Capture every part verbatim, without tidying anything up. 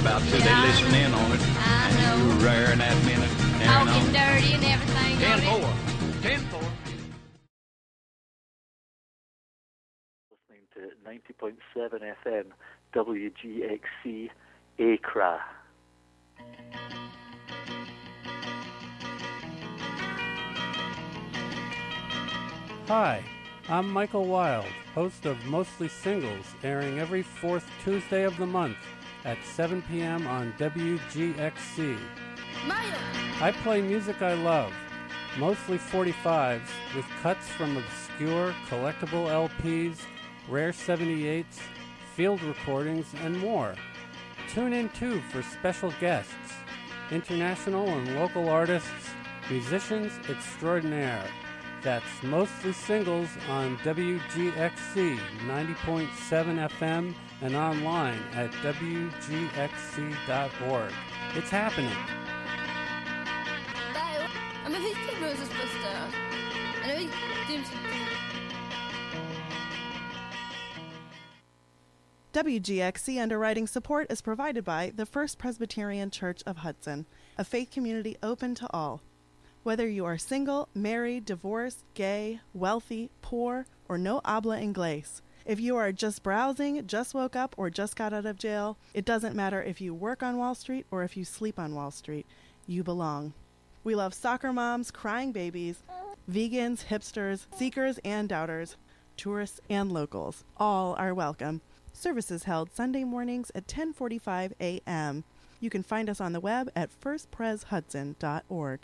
about till they listen in on it. I know. And you raring that minute. Talking dirty and everything. ten don't four. it? ten four. Listening to ninety point seven F M W G X C Accra. Hi, I'm Michael Wild, host of Mostly Singles, airing every fourth Tuesday of the month at seven p.m. on W G X C. I play music I love, mostly forty-fives, with cuts from obscure collectible L Ps, rare seventy-eights, field recordings, and more. Tune in too for special guests, international and local artists, musicians extraordinaire. That's Mostly Singles on W G X C ninety point seven F M and online at W G X C dot org. It's happening. Ja, men visst är Bruces bästa. Eller visst W G X C underwriting support is provided by the First Presbyterian Church of Hudson, a faith community open to all. Whether you are single, married, divorced, gay, wealthy, poor, or no habla inglés, if you are just browsing, just woke up, or just got out of jail, it doesn't matter if you work on Wall Street or if you sleep on Wall Street. You belong. We love soccer moms, crying babies, vegans, hipsters, seekers and doubters, tourists and locals. All are welcome. Services held Sunday mornings at ten forty-five a.m. You can find us on the web at first pres hudson dot org.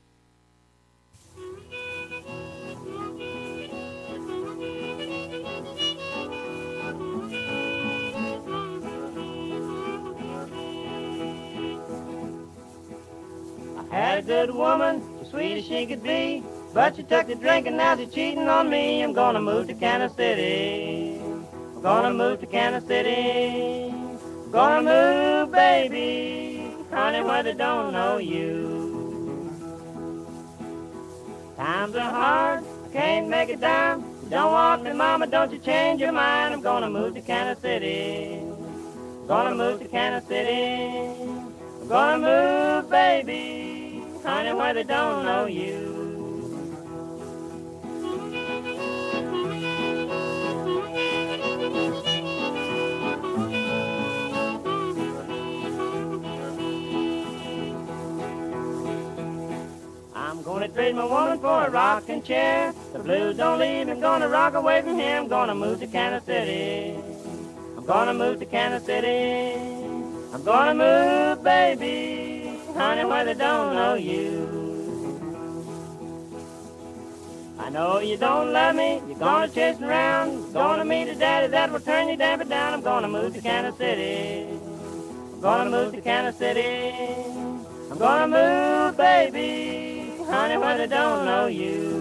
Had a good woman, as sweet as she could be, but she took to drinking, now she's cheating on me. I'm gonna move to Kansas City. I'm gonna move to Kansas City. I'm gonna move, baby, honey, where they don't know you. Times are hard, I can't make it down. You don't want me, mama, don't you change your mind. I'm gonna move to Kansas City. I'm gonna move to Kansas City. I'm gonna move, baby, honey, where they don't know you. I'm gonna trade my woman for a rocking chair. The blues don't leave, I'm gonna rock away from here. I'm gonna move to Kansas City. I'm gonna move to Kansas City. I'm gonna move, baby, honey, where they don't know you. I know you don't love me, you're gonna chase me around. You're gonna meet a daddy that will turn you damn it down. I'm gonna move to Kansas City. I'm gonna move to Kansas City. I'm gonna move, baby, honey, where they don't know you.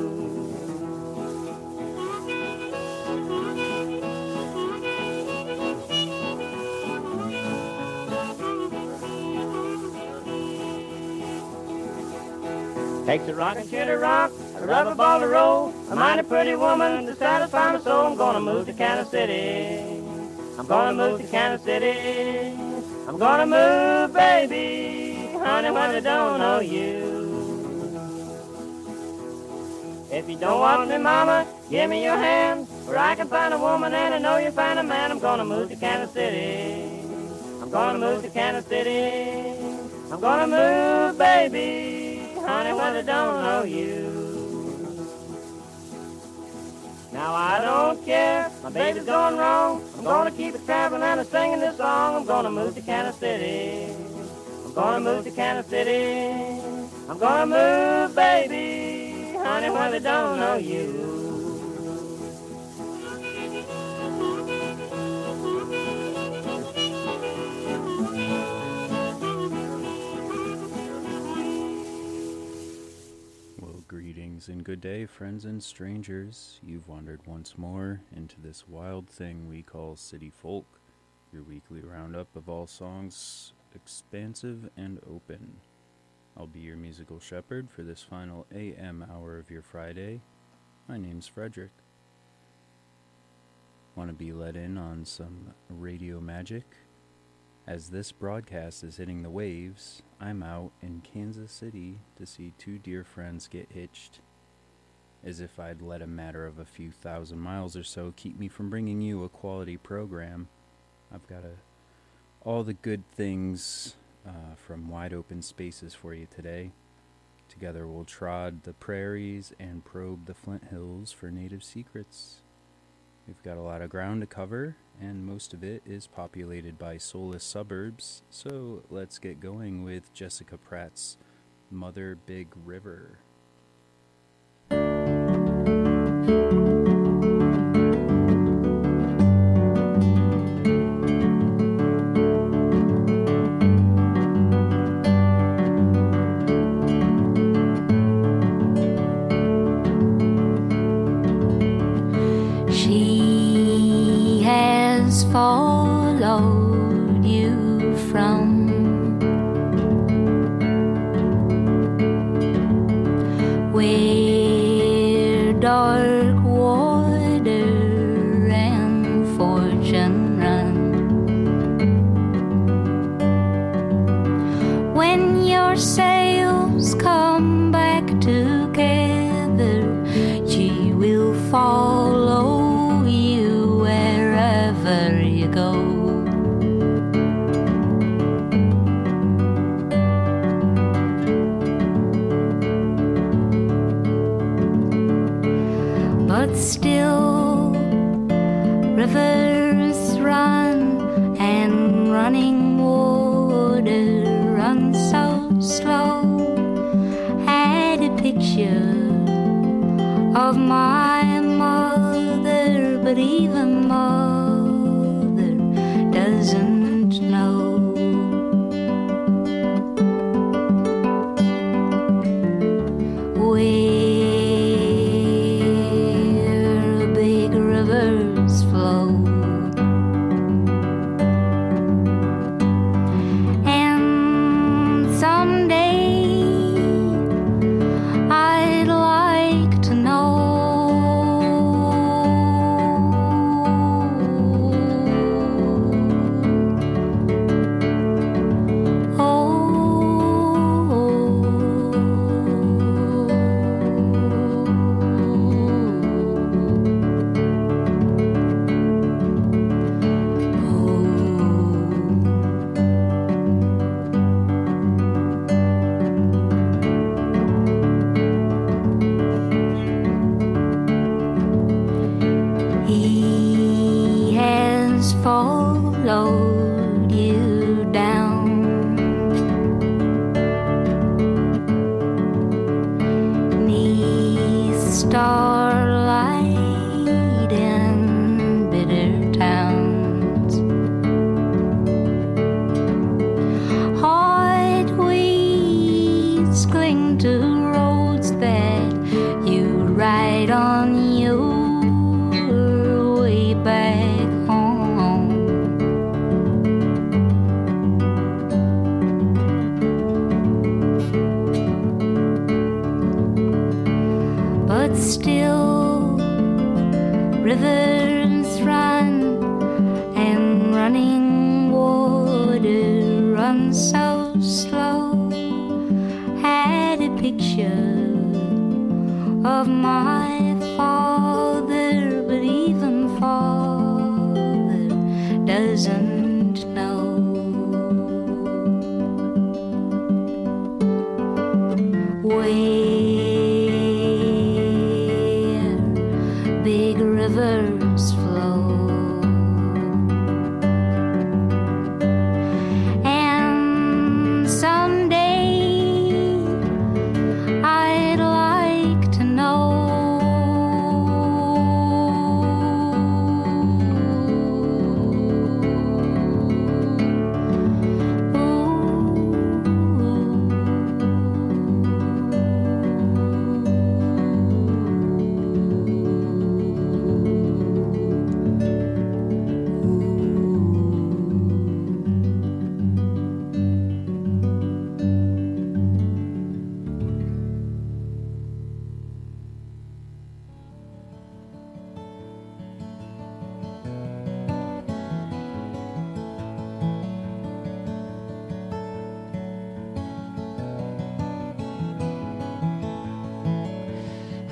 Takes a rockin' chair to rock, a rubber ball to roll, a mighty pretty woman to satisfy my soul. I'm gonna move to Kansas City. I'm gonna move to Kansas City. I'm gonna move, baby, honey, where they don't know you. If you don't want me, mama, give me your hand, where I can find a woman and I know you find a man. I'm gonna move to Kansas City. I'm gonna move to Kansas City. I'm gonna move, baby, honey, where they don't know you. Now I don't care, my baby's going wrong. I'm gonna keep it traveling and singing this song. I'm gonna move to Kansas City. I'm gonna move to Kansas City. I'm gonna move, baby, honey, where they don't know you. Greetings and good day, friends and strangers. You've wandered once more into this wild thing we call City Folk, your weekly roundup of all songs expansive and open. I'll be your musical shepherd for this final A M hour of your Friday. My name's Frederick. Want to be let in on some radio magic? As this broadcast is hitting the waves, I'm out in Kansas City to see two dear friends get hitched. As if I'd let a matter of a few thousand miles or so keep me from bringing you a quality program. I've got a, all the good things uh, from wide open spaces for you today. Together we'll trod the prairies and probe the Flint Hills for native secrets. We've got a lot of ground to cover, and most of it is populated by soulless suburbs, so let's get going with Jessica Pratt's Mother Big River. Followed you from where dark water and fortune run. When your sails come back together, she will follow you wherever you go. But still rivers run, and running water runs so slow. Had a picture of my mother, but even mother doesn't know. Where big rivers flow, and someday I'd like to know followed you down neath starlight in bitter towns. Hot weeds cling to roads that you ride on your way back. But still rivers run, and running water runs so slow. Had a picture of my father, but even father doesn't know. Where big rivers flow, and someday I'd like to know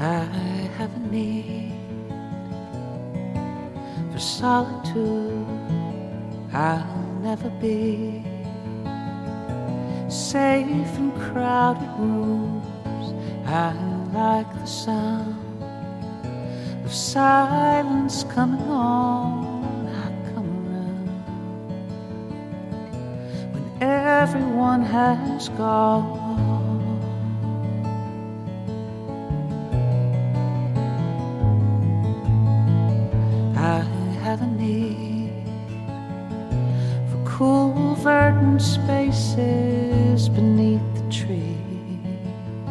I have a need for solitude. I'll never be safe in crowded rooms. I like the sound of silence coming on. I come around when everyone has gone. I have a need for cool verdant spaces beneath the trees,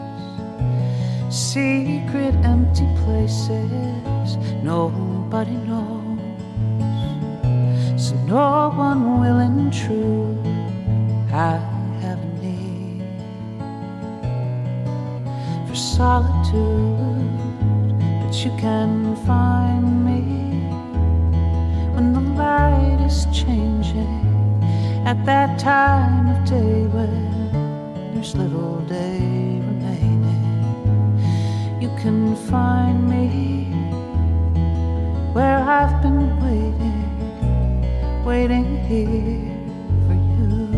secret empty places nobody knows, so no one will intrude. I have a need for solitude, but you can find me when the light is changing, at that time of day when there's little day remaining. You can find me where I've been waiting, waiting here for you.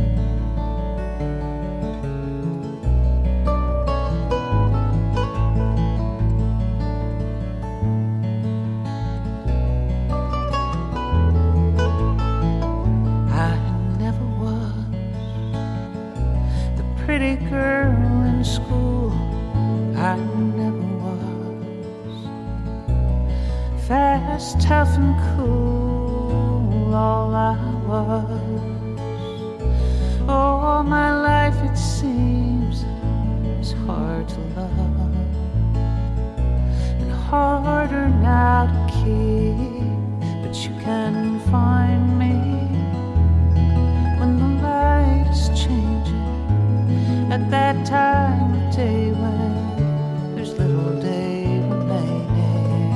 Pretty girl in school, I never was. Fast, tough and cool, all I was. All my life it seems is hard to love, and harder now to keep. But you can find me when the light is changing, at that time of day when there's little day remaining.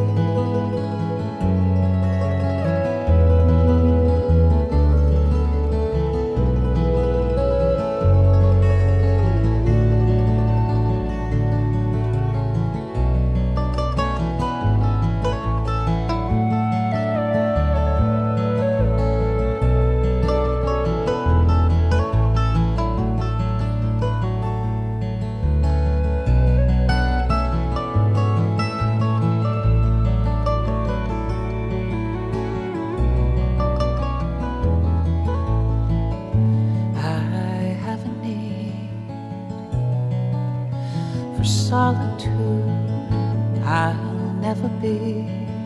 Solitude, I'll never be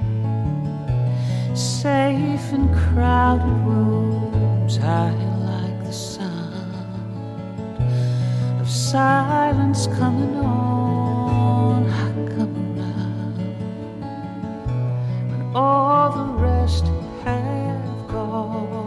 safe in crowded rooms. I like the sound of silence coming on. I come around when all the rest have gone.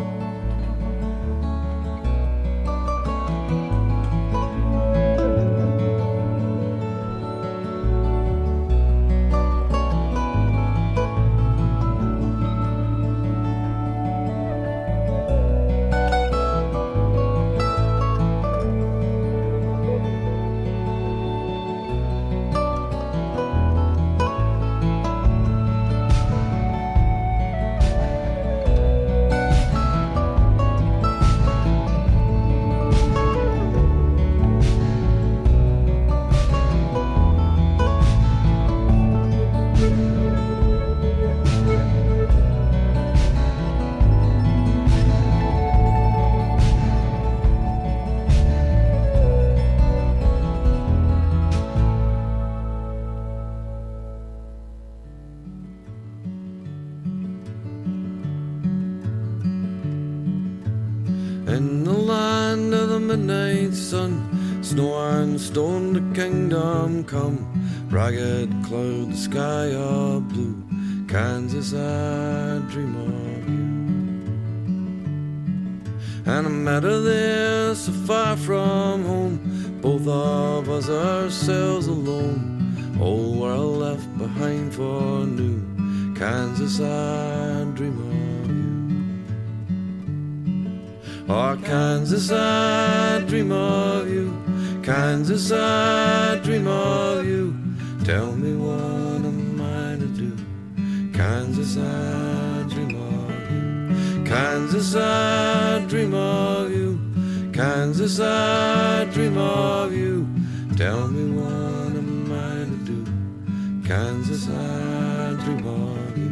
In the land of the midnight sun, snow and stone the kingdom come. Ragged cloud, the sky of blue, Kansas, I dream of you. And I met her there, so far from home, both of us ourselves alone. Old world left behind for new, Kansas, I dream of you. Oh, Kansas, I dream of you. Kansas, I dream of you. Tell me what am I to do? Kansas, I dream of you. Kansas, I dream of you. Kansas, I dream of you. Tell me what am I to do? Kansas, I dream of you.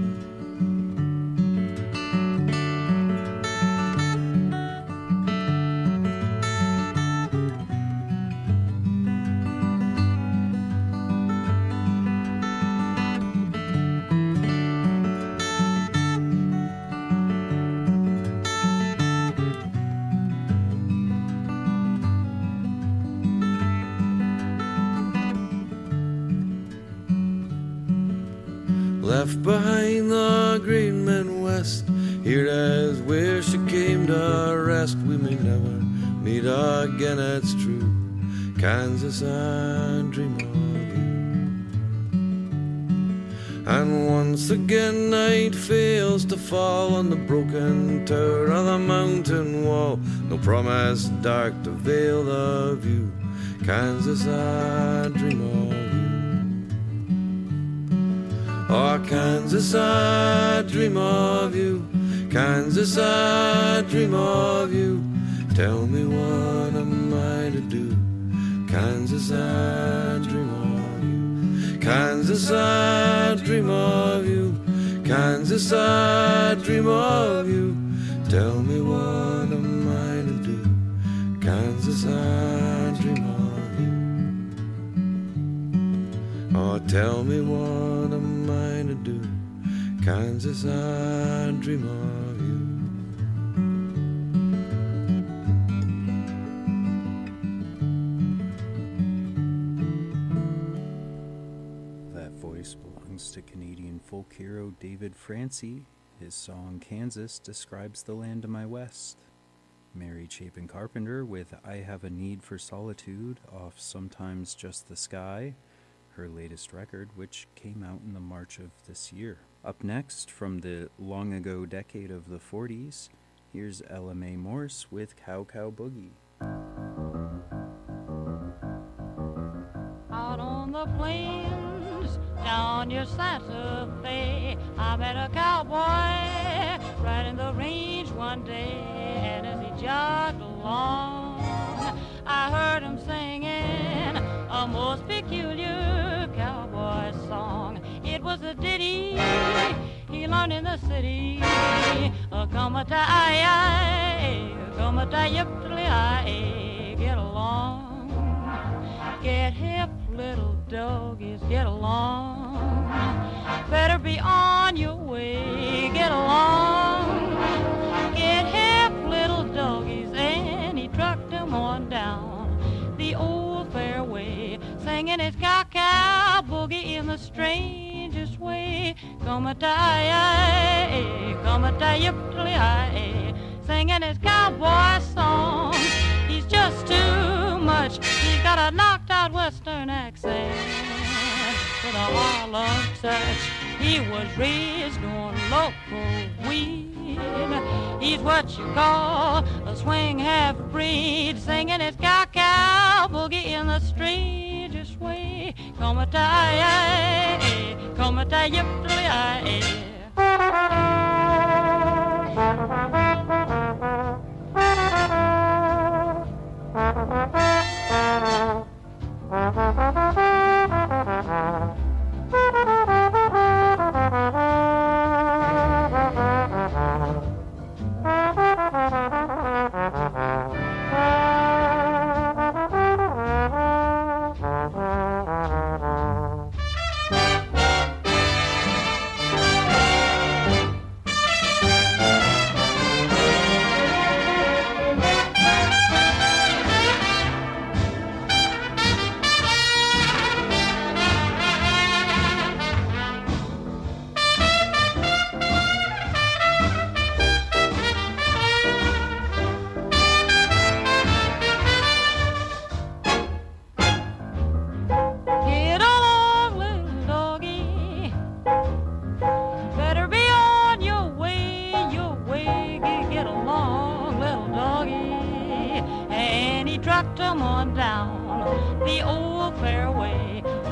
Left behind the great Midwest, here is where she came to rest. We may never meet again, it's true. Kansas, I dream of you. And once again night fails to fall on the broken tower of the mountain wall. No promise dark to veil the view. Kansas, I dream of you. Oh, Kansas, I dream of you. Kansas, I dream of you. Tell me what am I to do? Kansas, I dream of you. Kansas, I dream of you. Kansas, I dream of you. Tell me what am I to do? Kansas, I dream of you. Oh, tell me what am I to do? Kansas, I dream of you. That voice belongs to Canadian folk hero David Francie. His song Kansas describes the land to my west. Mary Chapin Carpenter with I Have a Need for Solitude off Sometimes Just the Sky, her latest record, which came out in the March of this year. Up next, from the long ago decade of the forties, here's Ella Mae Morse with Cow Cow Boogie. Out on the plains, down near Santa Fe, I met a cowboy riding the range one day, and as he jogged along, I heard him singing a most peculiar cowboy song. It was a ditty he learned in the city. Come a tie, come a tie, get along, get hip, little doggies, get along. Better be on your way, get along, get hip, little doggies. And he trucked them on down the old fairway, singing his cow-cow boogie in the strangest way. Come a tie, come a tie, singing his cowboy song. He's just too much. He's got a knocked out western accent with a Harlem touch. He was raised on local weed. He's what you call a swing half-breed, singing his cow-cow boogie in the strangest way. Come a tie, come a tie, yip,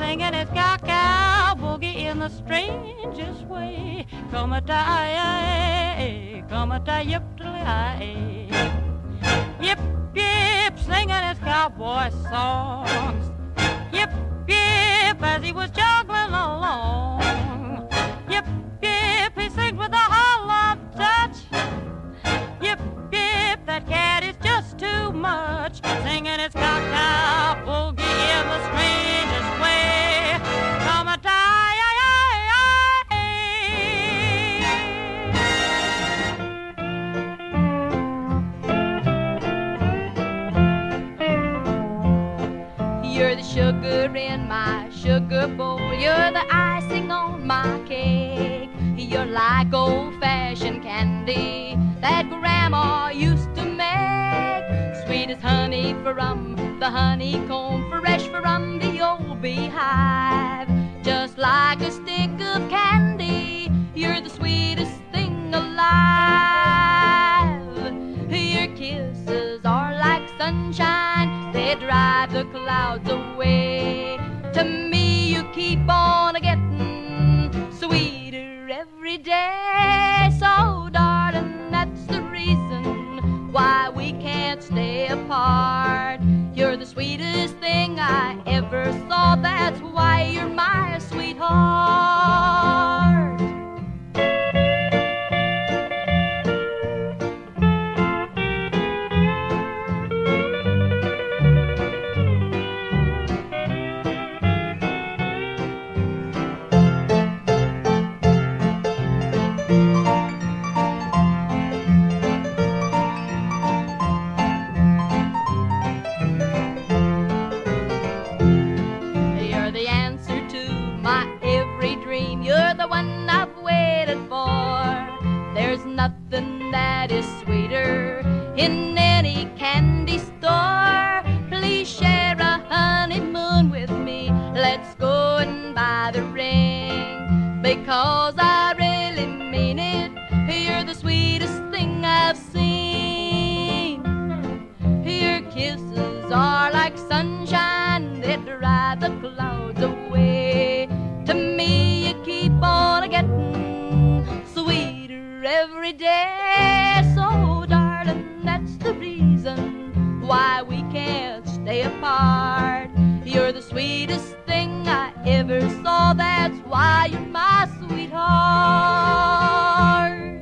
singing his cow-cow boogie in the strangest way. Come a tie, come a tie, yip tilly, yip yip, singing his cowboy songs. Yip yip, as he was juggling along. Yip yip, he sings with a hollow touch. Yip yip, that cat is just too much. Singing his cow-cow boogie in the strangest way. Come a tie. You're the sugar in my sugar bowl. You're the icing on my cake. You're like old-fashioned candy that Grandma used to make. Sweet as honey from the honeycomb, fresh from the old beehive. Just like a stick of candy, you're the sweetest thing alive. Your kisses are like sunshine, they drive the clouds away. To me you keep on getting sweeter every day. So darling, that's the reason why we can't stay apart. You're the sweetest thing I ever saw, that's why you're my sweetheart. Nothing that is sweeter in any candy store. Please share a honeymoon with me. Let's go and buy the ring, because I really mean it. You're the sweetest thing I've seen. Your kisses are like sunshine, they drive the clouds away. To me you keep on getting sweeter every day. So darling, that's the reason why we can't stay apart. You're the sweetest thing I ever saw, that's why you're my sweetheart.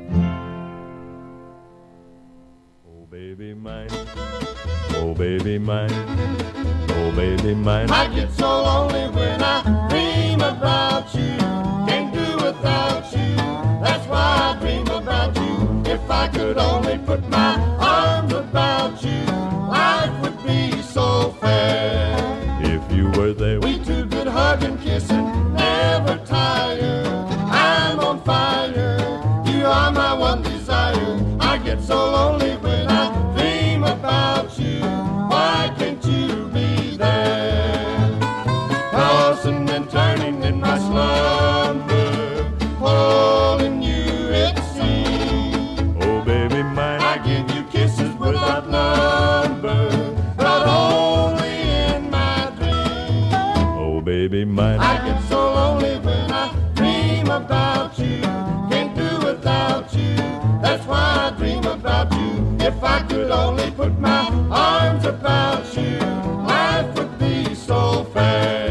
Oh baby mine, oh baby mine, oh baby mine. I get so lonely when I dream about you. Can't do without you, that's why I dream about you. If I could only put my arms about you, life would be so fair. If you were there, we two could hug and kiss and never tire. I'm on fire, you are my one desire. I get so lonely when I dream about you. Why can't you be there? Tossing and turning in my slumber, holding you it seems. Oh baby mine, I give you kisses without number, but only in my dreams. Oh baby mine, I get so lonely when I dream about you. Can't do without you, that's why I dream about you. If I could only put my arms about you, life would be so fair.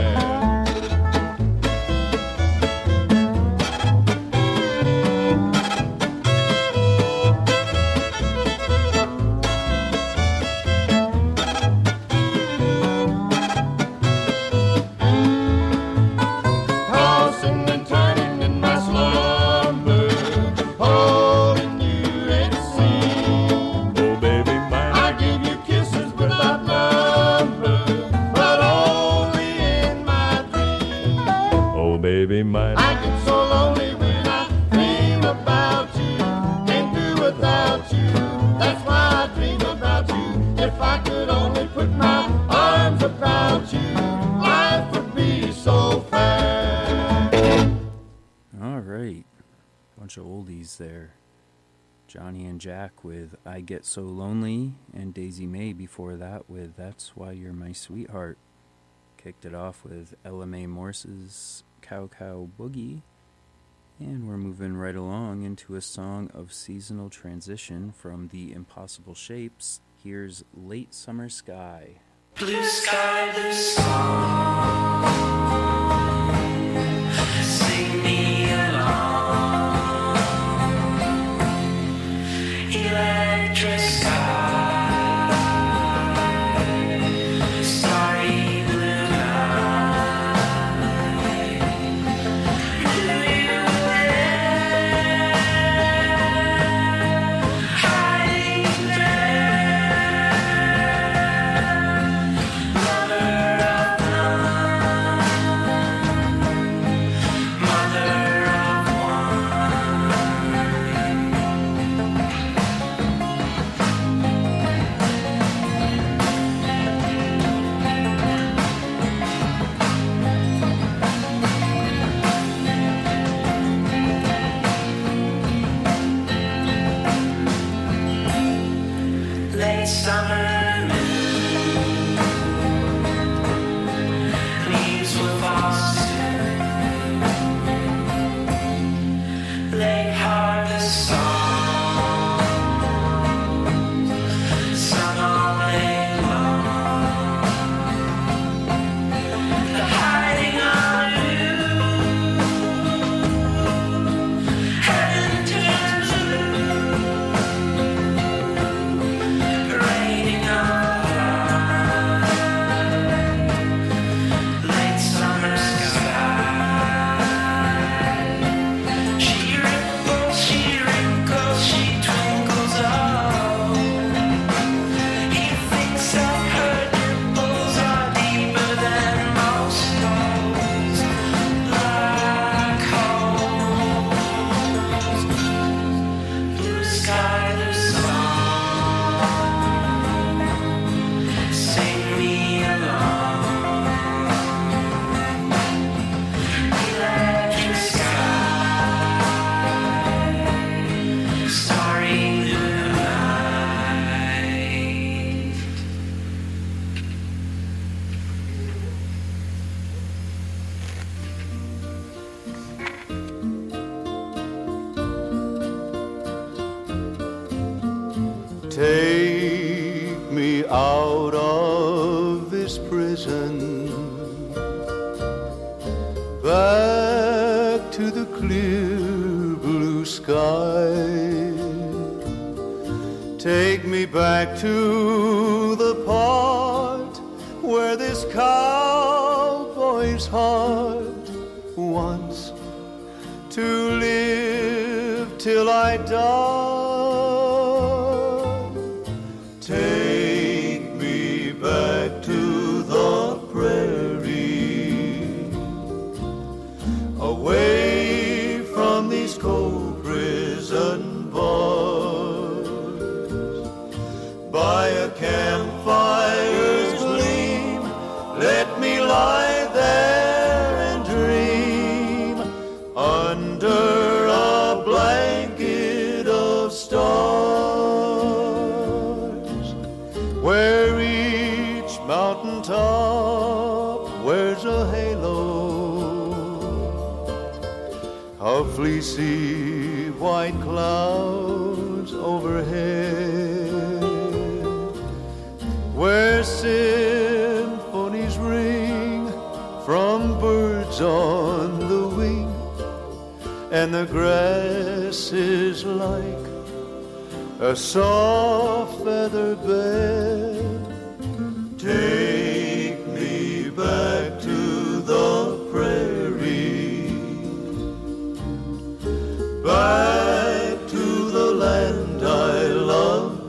Tossing and turning in my slumber, holding you it seems. oh baby mine, I give you kisses without number, but only in my dreams. oh baby mine. I get so lonely when I dream about you. Can't do without you, that's why I dream about you. If I could only put my arms about you, life would be so fair. All right. Bunch of oldies there. Johnny and Jack with I Get So Lonely, and Daisy May before that with That's Why You're My Sweetheart. kicked it off with Ella Mae Morse's Cow Cow Boogie. And we're moving right along into a song of seasonal transition from the Impossible Shapes. Here's Late Summer Sky. Blue sky, blue song, sing me along, electric sky, starry blue night, knew you there, hiding there, lover of none, mother of late summer moon, leaves will fall soon, late harvest songs, sung all day long, the hiding on you, heaven turns blue, raining on late summer sky. She ripples, she wrinkles, she twinkles. Oh, he thinks that her dimples are deeper than most holes, black holes. Blue sky, the song, sing me along, electric sky, starry blue night. Take me out of this prison, back to the clear blue sky. Take me back to the part where this cowboy's heart wants to live till I die. Take me back to the prairie, away from these cold prison bars, by a campfire's gleam. Let me lie there and dream under a blanket of stars, where each mountaintop wears a halo of fleecy white clouds overhead, where symphonies ring from birds on the wing, and the grass is like a soft feather bed. Take me back to the prairie, back to the land I love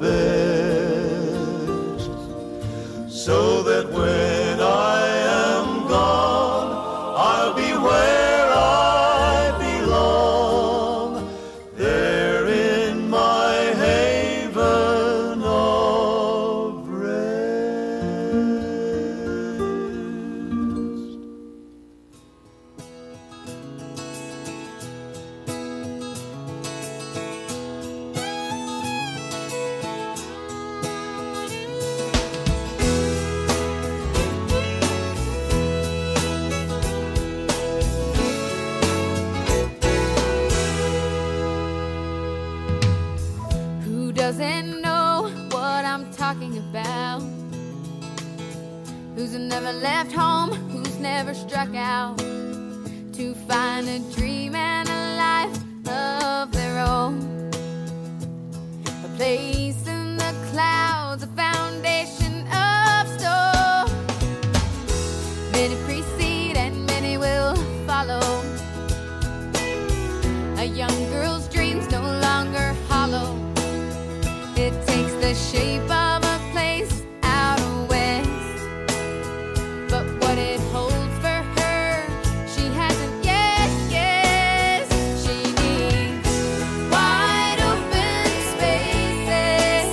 best, so that when I am gone, I'll be where I belong, there in my haven of talking about? Who's never left home, who's never struck out to find a dream and a life of their own? A place in the clouds, a foundation of stone. Many precede and many will follow. A young girl's dreams no longer hollow. It takes the shape of a place out west. But what it holds for her, she hasn't yet guessed. She needs wide open spaces,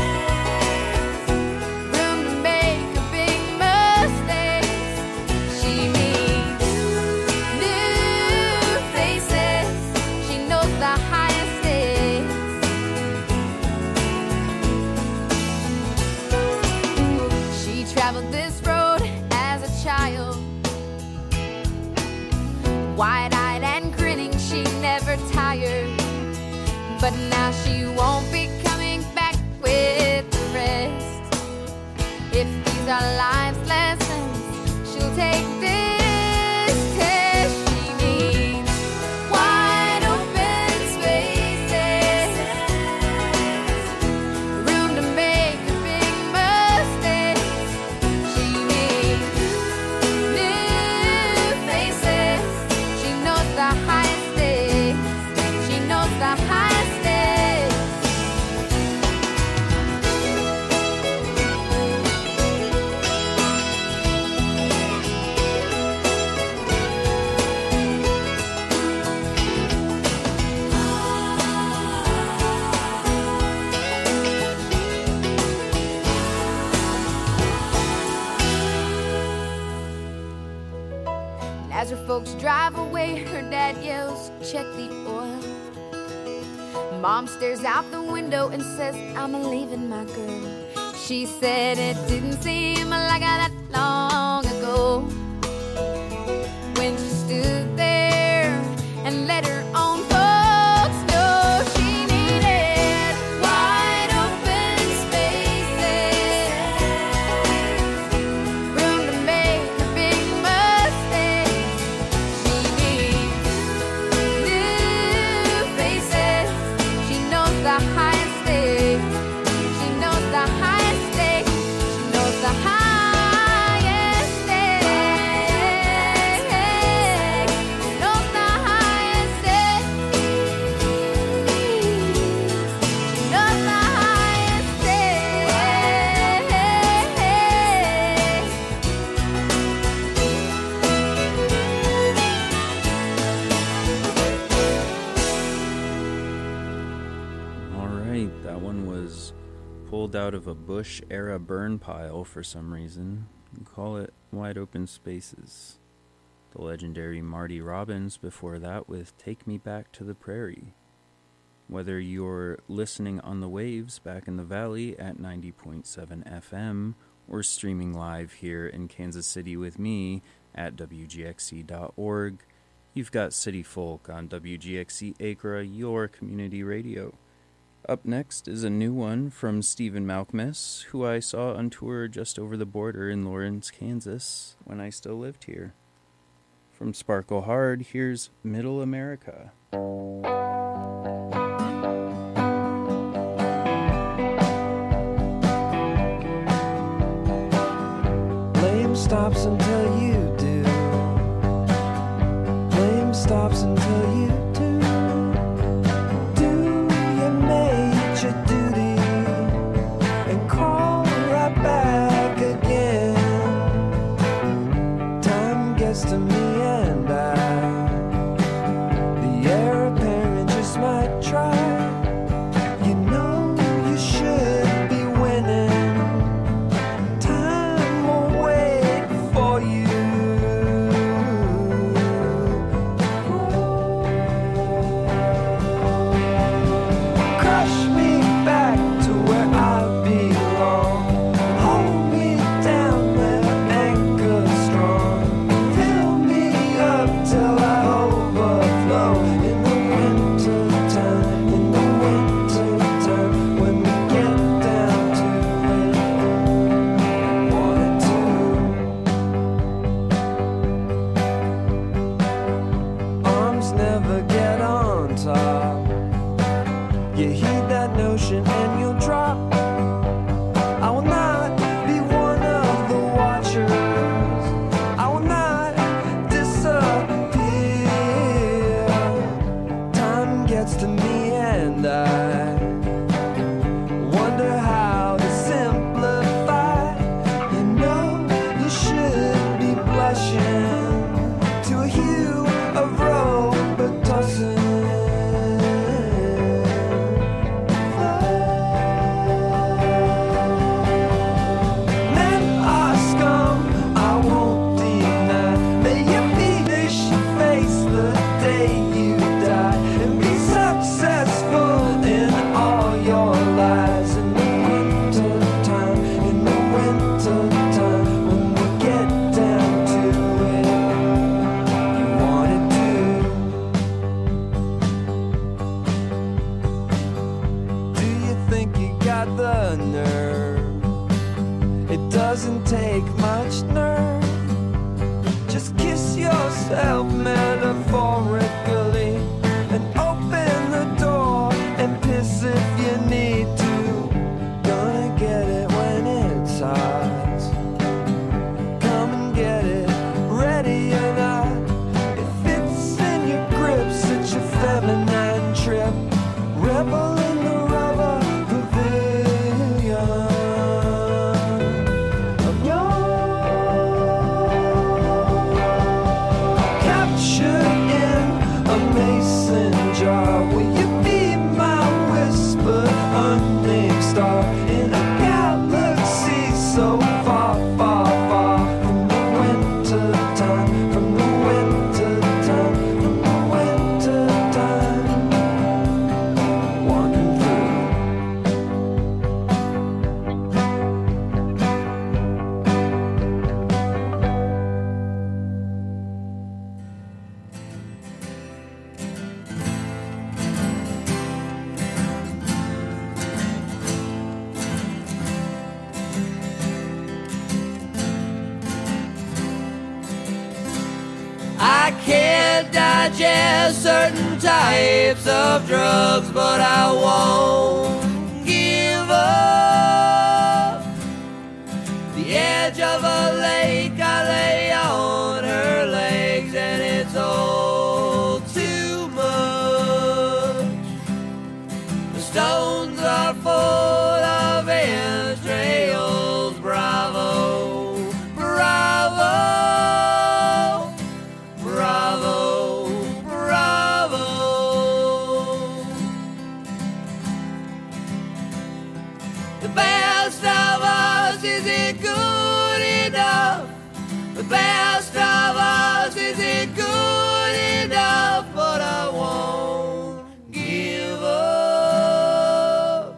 room to make a big mistake. She needs new faces. She knows the highest stakes. She traveled this road as a child, wide-eyed and grinning, she never tired. But now she won't be coming back with the rest. If these are life's lessons, she'll take this test. She needs wide open spaces, room to make a big mistake. She needs new faces. She knows the highest stakes. She knows the highest stakes. And as her folks drive away, her dad yells, "Check the oil." Mom stares out the window and says, "I'm leaving my girl." She said it didn't seem like that long ago when she stood there and let her own folks know she needed wide open spaces, room to make a big mistake. She needs new faces. She knows the highest stakes. She knows the highest stakes. She knows the highest stakes. She knows the highest stakes. She knows the highest Alright, that one was pulled out of a Bush era burn pile for some reason. You call it Wide Open Spaces. The legendary Marty Robbins before that with Take Me Back to the Prairie. Whether you're listening on the waves back in the valley at ninety point seven F M or streaming live here in Kansas City with me at W G X C dot org, you've got City Folk on W G X C Acra, your community radio. Up next is a new one from Stephen Malkmus, who I saw on tour just over the border in Lawrence, Kansas, when I still lived here. From Sparkle Hard, here's Middle America. Blame stops until you do. Blame stops until you do. Do your major duty and call right back again. Time gets to me and I, the heir apparent just might try. You know you should be winning. Time will wait for you. Crush me back to where I belong. Hold me down there, anchor strong. Fill me doesn't take much nerve. Just kiss yourself metaphorically and open the door and piss if you need to. Gonna get it when it's hot. Come and get it, ready or not. If it's in your grip, such a feminine trip. Rebel in the rubber pavilion. Will you be my whispered unnamed star in a galaxy so far, far, far from the winter time, from the winter time, from the winter time, wandering I can't digest certain types of drugs, but I won't give up. The edge of a lake, I lay on her legs, and it's all too much. The stones are full of entrails, bravo, bravo. Bravo, bravo. The best of us isn't good enough. The best of us isn't good enough, but I won't give up.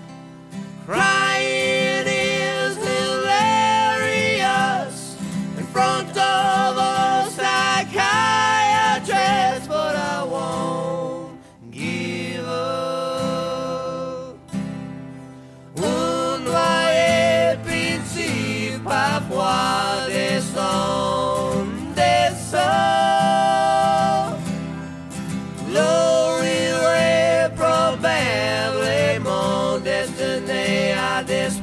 Crying is hilarious in front of a psychiatrist, but I won't give up. Un voyait principe parfois descend, descend. Glorierait probablement destiné à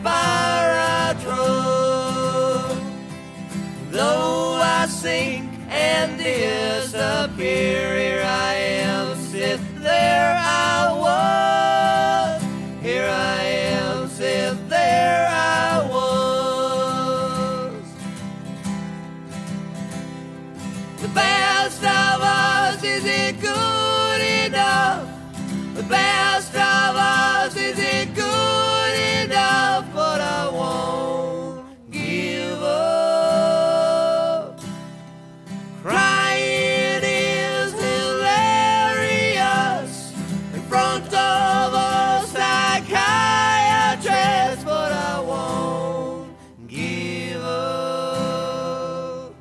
disparaître. Though I sink and disappear, here I am, sit there I was. Here I am, sit there I was. The best of us isn't good enough. The best of us isn't good enough, but I won't give up. Crying is hilarious in front of a psychiatrist, but I won't give up.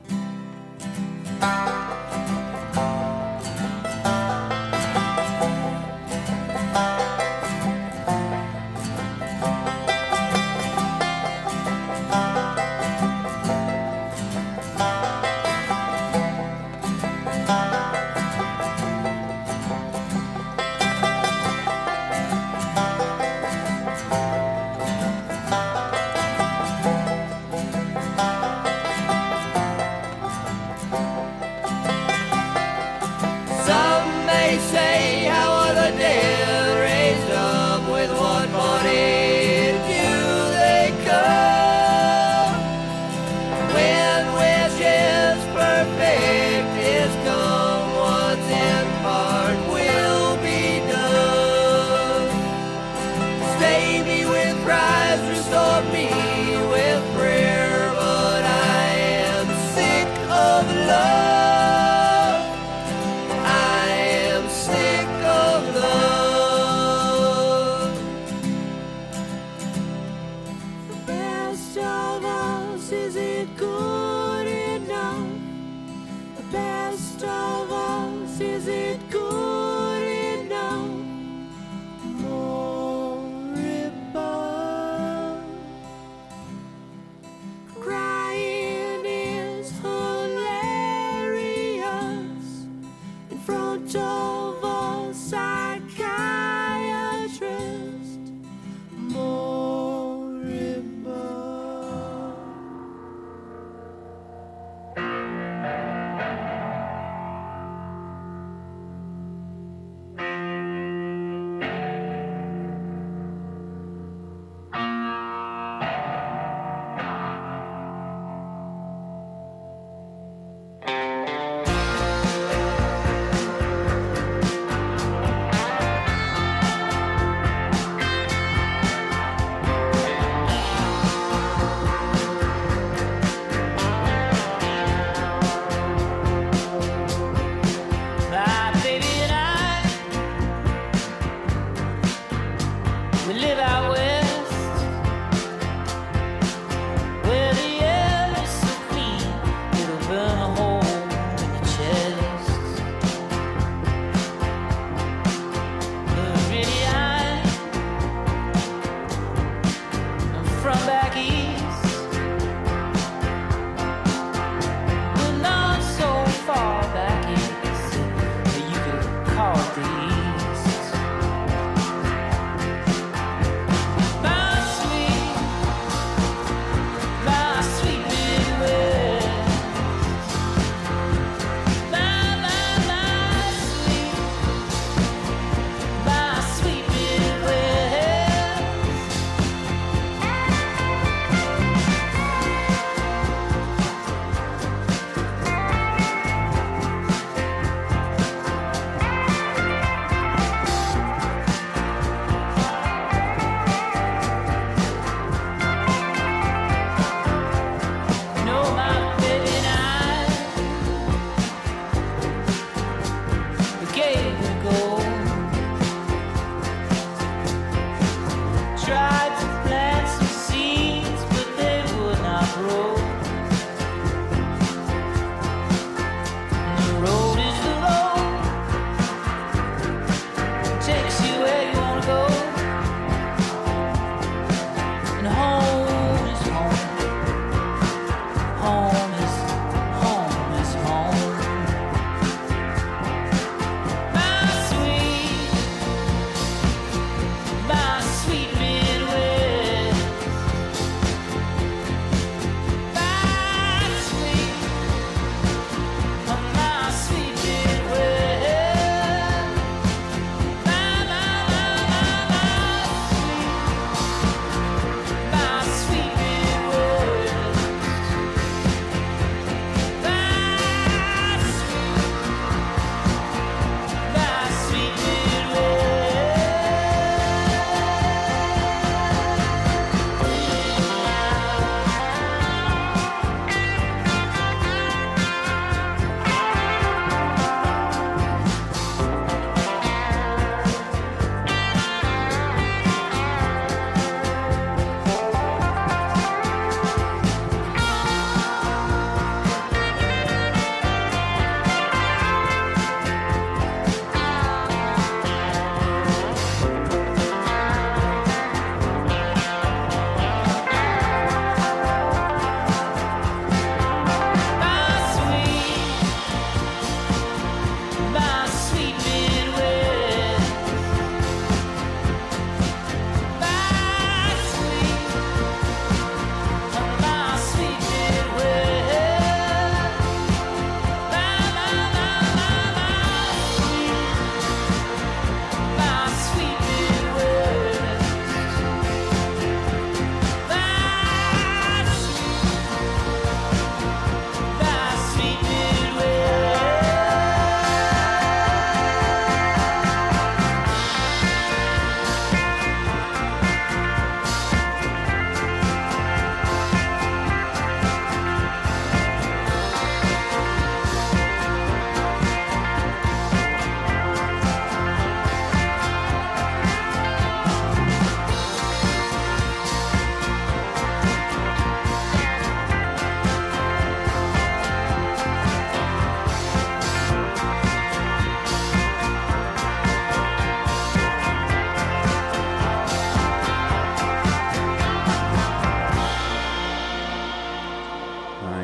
Some may say, how are the dead raised up? With what body do they come? When which is perfect is come, what's in part will be done. Stay me with Christ, restore me with prayer, but I am sick of love.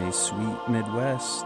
my sweet Midwest,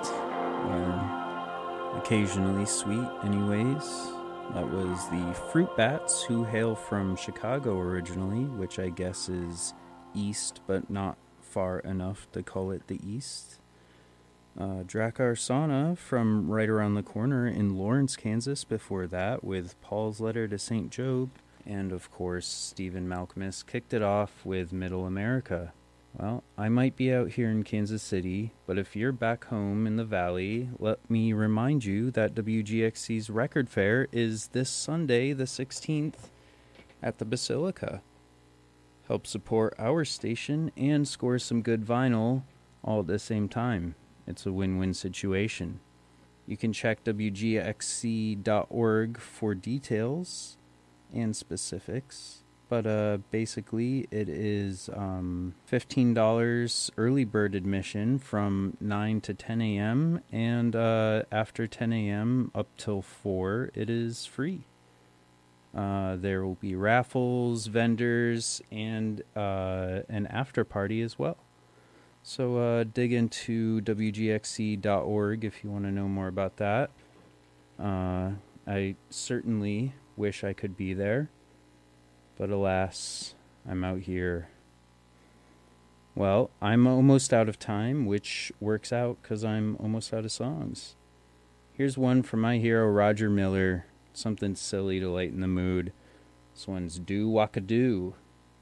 or occasionally sweet anyways. That was the Fruit Bats, who hail from Chicago originally, which I guess is east, but not far enough to call it the East. Uh, Drakkar Sauna from right around the corner in Lawrence, Kansas before that, with Paul's Letter to Saint Job. And of course, Stephen Malkmus kicked it off with Middle America. Well, I might be out here in Kansas City, but if you're back home in the Valley, let me remind you that W G X C's record fair is this Sunday, the sixteenth, at the Basilica. Help support our station and score some good vinyl all at the same time. It's a win-win situation. You can check W G X C dot org for details and specifics. But uh, basically, it is um, fifteen dollars early bird admission from nine to ten a.m. And uh, after ten a.m. up till four, it is free. Uh, there will be raffles, vendors, and uh, an after party as well. So uh, dig into W G X C dot org if you want to know more about that. Uh, I certainly wish I could be there. But alas, I'm out here. Well, I'm almost out of time, which works out because I'm almost out of songs. Here's one from my hero, Roger Miller. Something silly to lighten the mood. This one's Do Waka Do.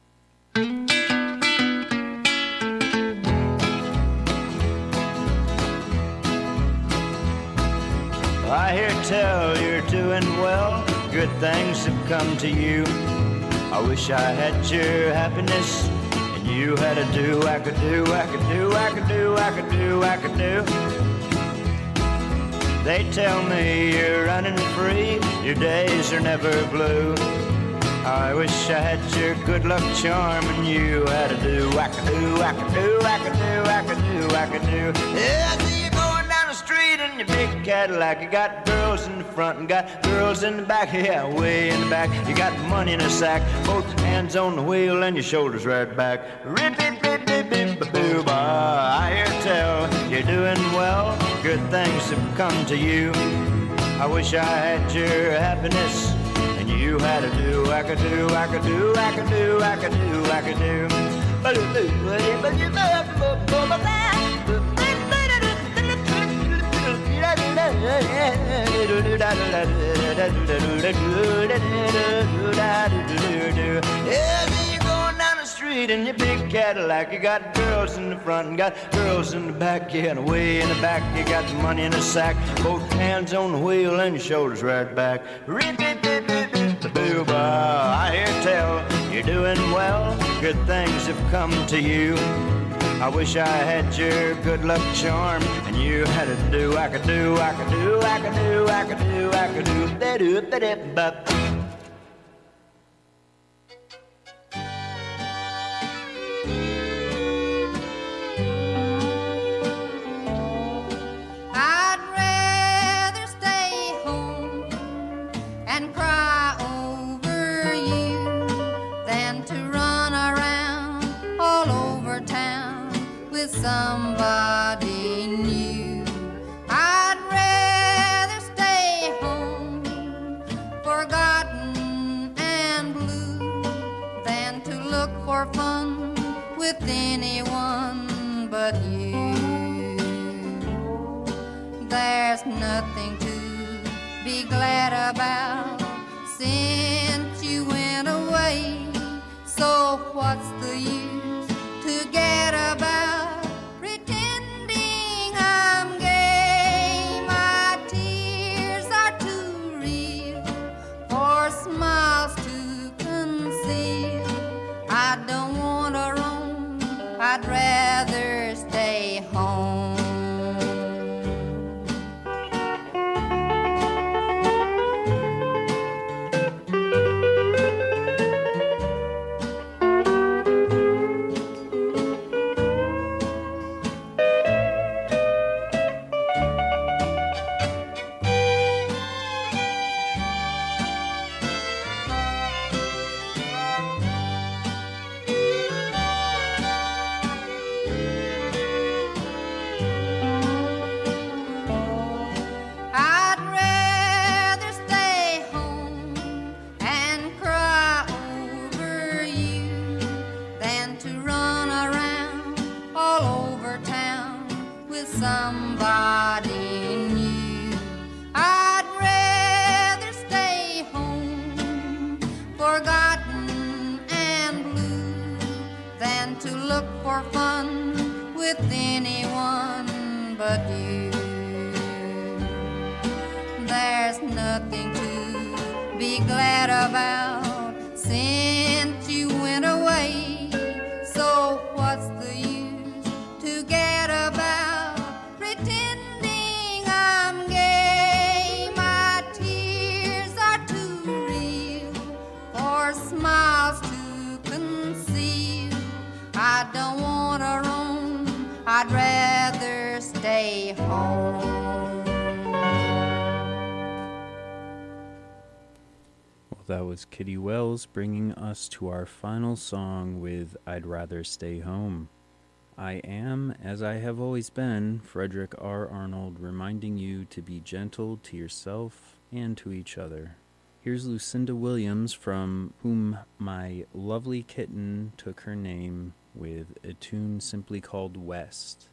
I hear tell you're doing well. Good things have come to you. I wish I had your happiness, and you had a do, I could do, I could do, I could do, I could do, I could do. They tell me you're running free, your days are never blue. I wish I had your good luck charm, and you had a do, I could do, I could do, I could do, I could do, I could do. Yeah, I see you going down the street in your big Cadillac. You got girls in the front and got girls in the back, yeah, way in the back. You got money in a sack, both hands on the wheel and your shoulders right back. Rip-it-bip-bip-bip-boo-ba. I hear tell you're doing well, good things have come to you. I wish I had your happiness, and you had a do, I could do, I could do, I could do, I could do, I could do. Yeah, you're going down the street in your big Cadillac. You got girls in the front and got girls in the back. Yeah, and way in the back you got the money in a sack. Both hands on the wheel and your shoulders right back. I hear tell you're doing well. Good things have come to you. I wish I had your good luck charm, and you had a do, I could do, I could do, I could do, I could do, I could do, da do, da da ba. I'd rather stay home and cry over you than to run around all over town with somebody new. I'd rather stay home, forgotten and blue, than to look for fun with anyone but you. There's nothing to be glad about since you went away, so what's the use to get about pretending I'm gay? My tears are too real for smiles to conceal. I don't want to roam, I'd rather stay home. somebody new. I'd rather stay home, forgotten and blue, than to look for fun with anyone but you. There's nothing to be glad about since you went away. So what's the use to get about pretending I'm gay? My tears are too real for smiles to conceal. I don't want to roam, I'd rather stay home. That was Kitty Wells bringing us to our final song with I'd Rather Stay Home. I am, as I have always been, Frederick R. Arnold, reminding you to be gentle to yourself and to each other. Here's Lucinda Williams, from whom my lovely kitten took her name, with a tune simply called West.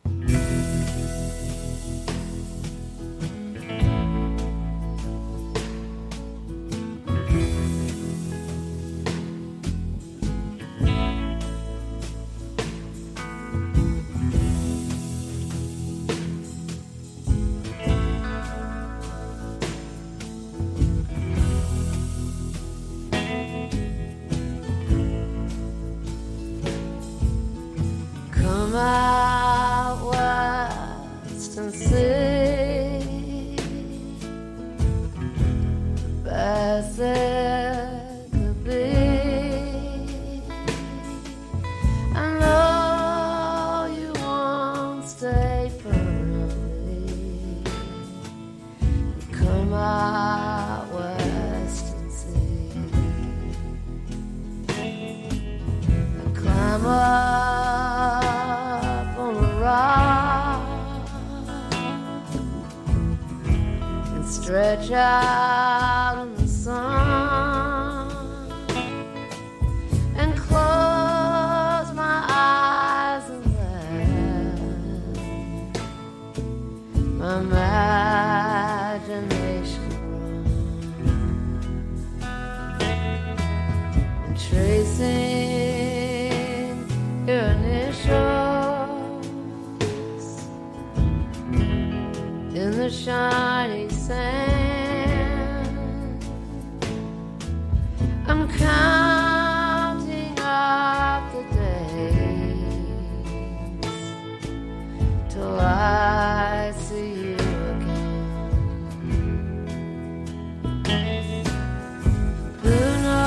Out west and see best it could be. I know you won't stay permanently. Come out west and see. Climb up and stretch out in the sun and close my eyes and let my imagination run and tracing your initials in the shiny sand. I'm counting up the days till I see you again. Who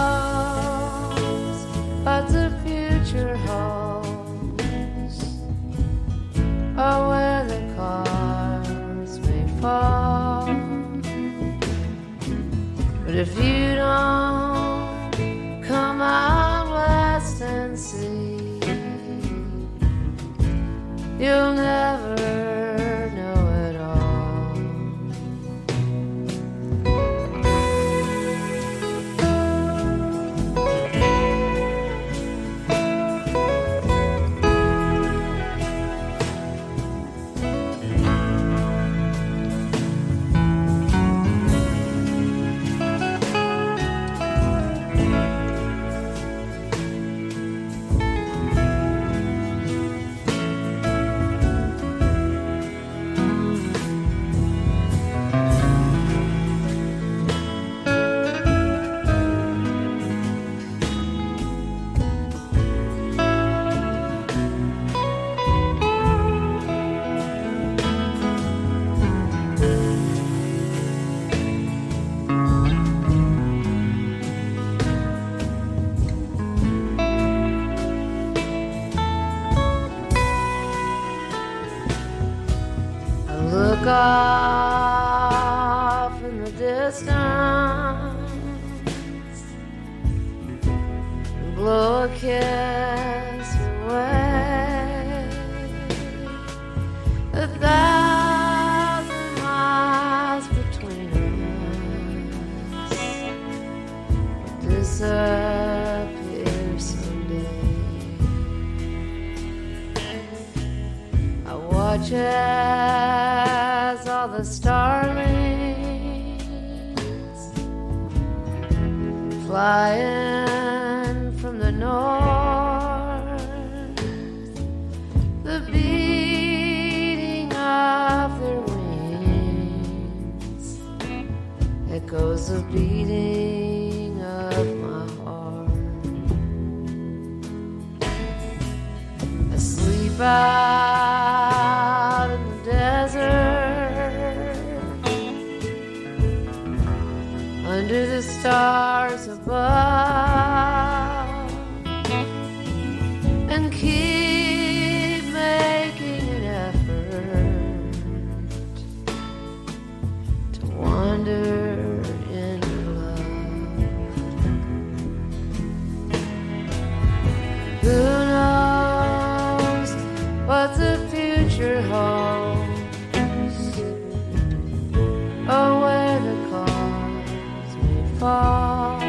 knows what the future holds, or where the cars may fall. But if you don't come out west and see, you'll never know it all. Look off in the distance, blow a kiss away. A thousand miles between us will disappear someday. I watch such as all the starlings flying from the north, the beating of their wings echoes the beating of my heart. Asleep out in the desert, under the stars above, and keep making an effort to wander in love. Who knows what the future holds, or where the clouds may fall?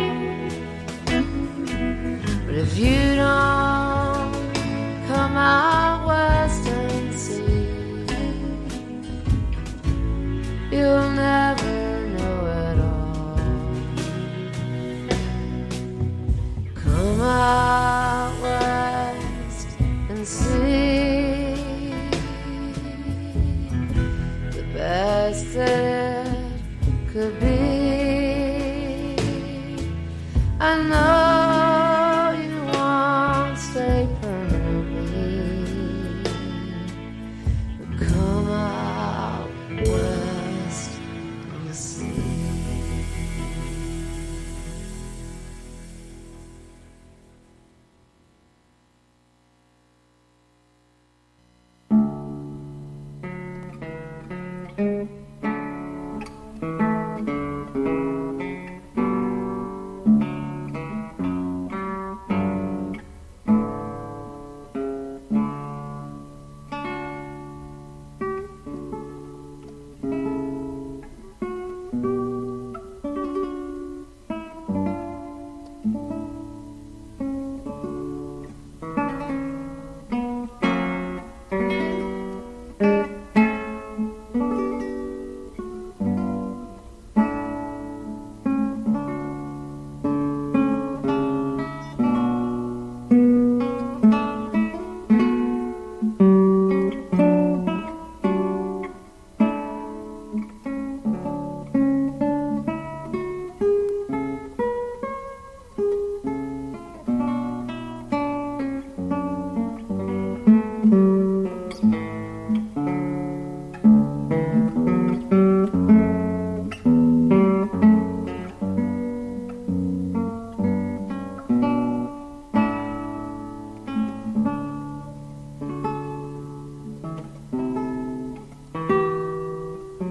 But if you don't come out west and see, you'll never know at all. Come out west and see the best that it could be.